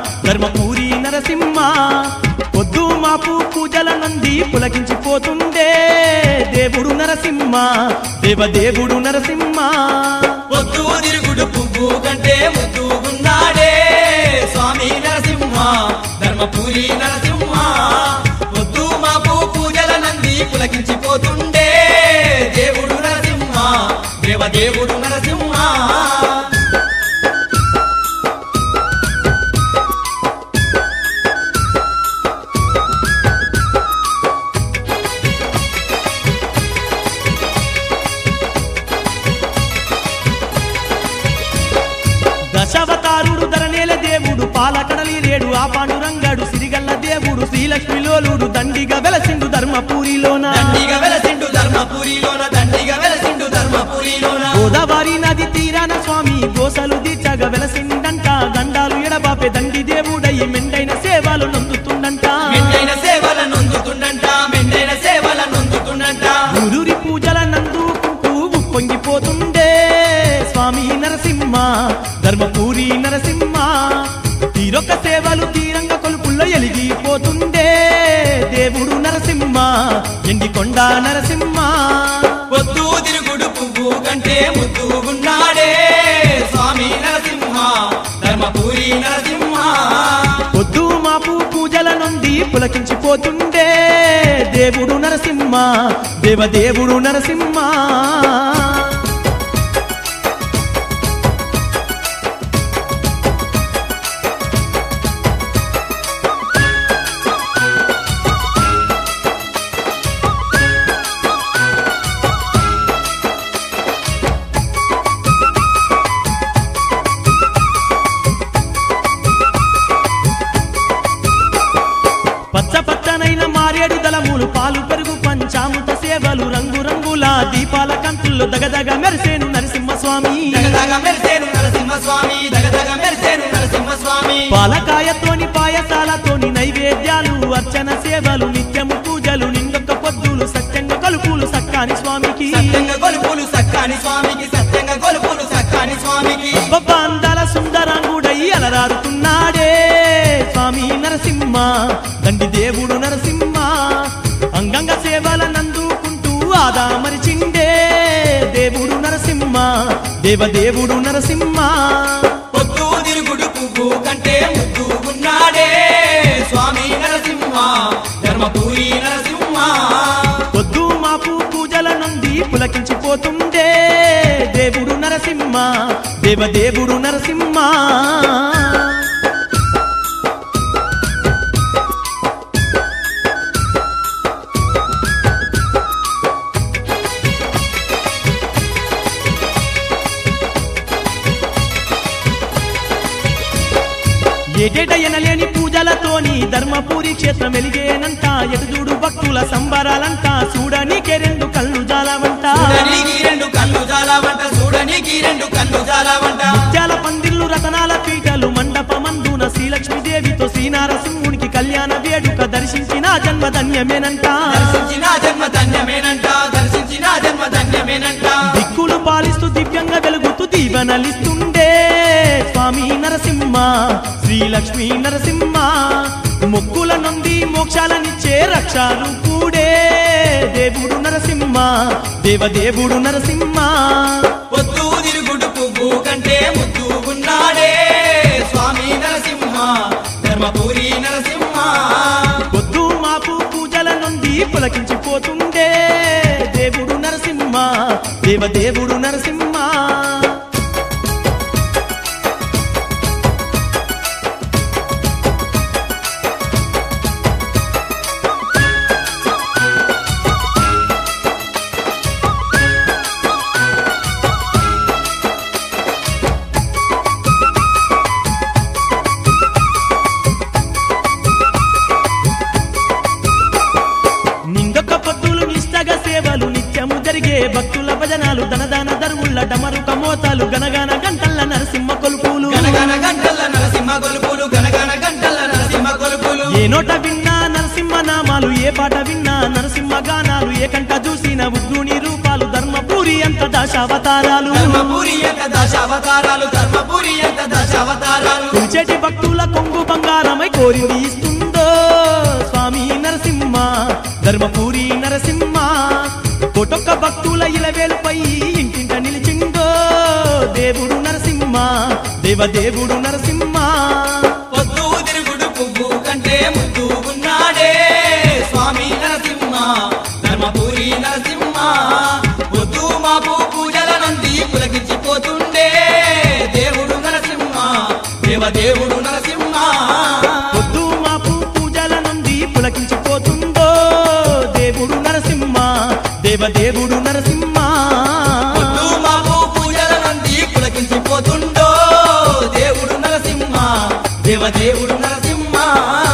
ధర్మపురి నరసింహ పొద్దు మాపు పూజల నంది పులకించిపోతుండే దేవుడు నరసింహ దేవదేవుడు నరసింహ పొద్దు తిరుగుడు పువ్వు కంటే ముద్దుగున్నాడే స్వామి నరసింహ ధర్మపురి నరసింహ పొద్దు మాపు పూజల నంది పులకించిపోతుండే దేవుడు నరసింహ దేవదేవుడు నరసింహ దశావతారుడు ధరనేల దేవుడు పాలకడలి రేడు ఆ పాండురంగడు సిరిగల్ల దేవుడు శ్రీలక్ష్మిలోలుడు దండిగా వెలసిండు ధర్మపురిలోన దండిగా వెలసిండు ధర్మపురిలోన దండిగా వెలసిండు ధర్మపురిలోన గోదావరి నది తీరాన స్వామి గోసలు దీచగా వెలసిండంట దండాలు ఎడబాపే దండి దేవుడయ్యి మెండైన సేవలు నొందుతుండంట మెండైన సేవల నొందుతుండంట మెండైన సేవల నొందుతుండంట గురురి పూజల నందుకుంటూ ఉప్పొంగిపోతుండే స్వామి నరసింహ ధర్మపురి నరసింహ తీరొక్క సేవలు తీరంగ కొలుపుల్లో ఎలిగిపోతుండే దేవుడు నరసింహ ఎండికొండ నరసింహ పొద్దు తిరుగుడు పువ్వు కంటే ముద్దుగున్నాడే స్వామి నరసింహ ధర్మపురి నరసింహ పొద్దు మాపు పూజల నుండి పులకించిపోతుండే దేవుడు నరసింహ దేవదేవుడు నరసింహ పచ్చనైన మారేడు దళములు పాలు పెరుగు పంచామృత సేవలు రంగు రంగుల దీపాల కంతుల్లో దగదగ మెరిసేను నరసింహస్వామి దగదగ మెరిసేను నరసింహస్వామి దగదగ మెరిసేను నరసింహస్వామి పాలకాయతోని పాయసాలతోని నైవేద్యాలు అర్చన సేవలు నిత్యము పూజలు నిండొక్క పొద్దులు సత్యంగా కలుపులు సక్కాని స్వామికి సత్యంగా కొలుపులు సక్కాని స్వామికి సత్యంగా కొలుపులు సక్కాని స్వామికి అందాల సుందరాంగుడై అలరారుతున్నాడే స్వామి నరసింహ దండి దేవుడు నరసింహ అంగంగ సేవల నందుకుంటూ ఆదామరిచిండే దేవుడు నరసింహ దేవదేవుడు నరసింహ పొద్దు తిరుగుడు పువ్వు కంటే ముద్దుగున్నాడే స్వామి నరసింహ ధర్మపురి నరసింహ పొద్దు మాపు పూజల నుండి పులకించిపోతుండే దేవుడు నరసింహ దేవదేవుడు నరసింహ ఏటేట ఎనలేని పూజలతోని ధర్మపురి క్షేత్రం వెలిగేనంట ఎటుదూడు భక్తుల సంబరాలంట చూడనీకే రెండు కళ్ళు జాలవంట చూడనీకి రెండు కళ్ళు జాలవంట చూడనీకి రెండు కళ్ళు జాలవంట ముత్యాల పందిళ్ళు రతనాల పీటలు మండపమందున శ్రీలక్ష్మీదేవితో శ్రీనారసింహునికి కళ్యాణ వేడుక దర్శించిన జన్మ ధన్యమేనంట దర్శించిన జన్మ ధన్యమేనంట దర్శించిన జన్మ ధన్యమేనంట దిక్కులు పాలిస్తూ దివ్యంగా వెలుగుతూ దీవెనలిస్తుండే స్వామి నరసింహ శ్రీలక్ష్మీ నరసింహ మొక్కుల నుండి మోక్షాలనిచ్చే రక్షాలు కూడే దేవుడు నరసింహ దేవదేవుడు నరసింహ పొద్దు తిరుగుడు పువ్వు కంటే ముద్దుగున్నాడే స్వామి నరసింహ ధర్మపురి నరసింహ పొద్దు మాపు పూజల నుండి పులకించిపోతుండే దేవుడు నరసింహ దేవదేవుడు నరసింహ భక్తుల భజనాలు ధనదాన దరువుల డమరుక మోతాలు గనగన గంటల్ల నరసింహ కొలుపులు గనగన గంటల్ల నరసింహ కొలుపులు గనగన గంటల్ల నరసింహ కొలుపులు ఏ నోట విన్నా నరసింహ నామాలు ఏ పాట విన్నా నరసింహ గానాలు ఏ కంట చూసిన ఉగ్రుని రూపాలు ధర్మపురి అంత దశావతారాలు ధర్మపురి అంత దశావతారాలు ధర్మపురి అంత దశావతారాలు కొలిచేటి భక్తుల కొంగు బంగారమై కోరింది ఇస్తుందో స్వామి నరసింహ ధర్మపురి నరసింహ కోటొక్క భక్తుల ఇలవేలుపై ఇంటింట నిలిచిందో దేవుడు నరసింహ దేవదేవుడు నరసింహ పొద్దు తిరుగుడు పువ్వు కంటే ముద్దు ఉన్నాడే స్వామి నరసింహ ధర్మపురి నరసింహ పొద్దు మాపు పూజల నంది పులకించిపోతుండే దేవుడు నరసింహ దేవదేవుడు నరసింహ పొద్దు మాపు పూజల నుండి పులకించిపోతుందో దేవుడు నరసింహ దేవదేవుడు నరసింహ పొద్దు మాపు పూజల నంది పులకించిపోతుండో దేవుడు నరసింహ దేవదేవుడు నరసింహ